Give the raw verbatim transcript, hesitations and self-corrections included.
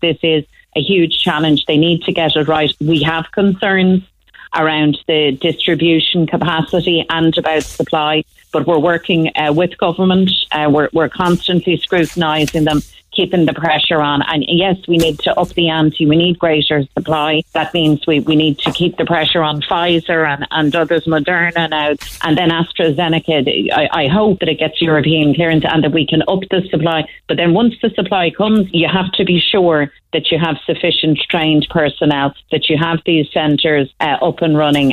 this is a huge challenge. They need to get it right. We have concerns around the distribution capacity and about supply, but we're working uh, with government. Uh, we're, we're constantly scrutinising them, keeping the pressure on. And yes, we need to up the ante. We need greater supply. That means we, we need to keep the pressure on Pfizer and, and others, Moderna now, and then AstraZeneca. I, I hope that it gets European clearance and that we can up the supply. But then once the supply comes, you have to be sure that you have sufficient trained personnel, that you have these centres uh, up and running.